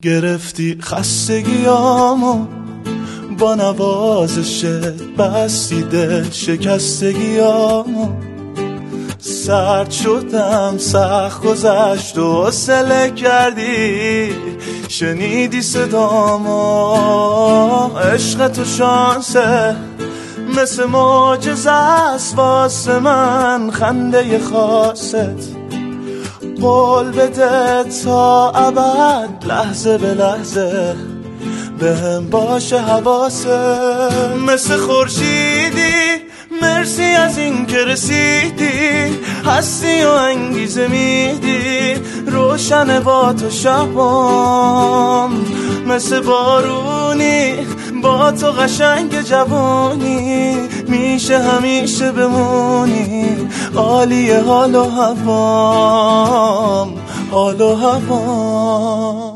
گرفتی خستگیامو با نوازشت، بستی دل شکستگیامو. سرد شدم، سخت گذشت و حوصله کردی، شنیدی صدامو. عشق تو شانسه مثل معجزه است واسه من، خنده خاصت قول بده تا ابد، لحظه به لحظه بهم باشه حواست. مثل خورشیدی مرسی از این که رسیدی، هستی و انگیزه میدی، روشن با تو شبام. مثل بارونی با تو قشنگ جوانی، میشه همیشه بمونی، عالیه حال و هوام، حال و هوام.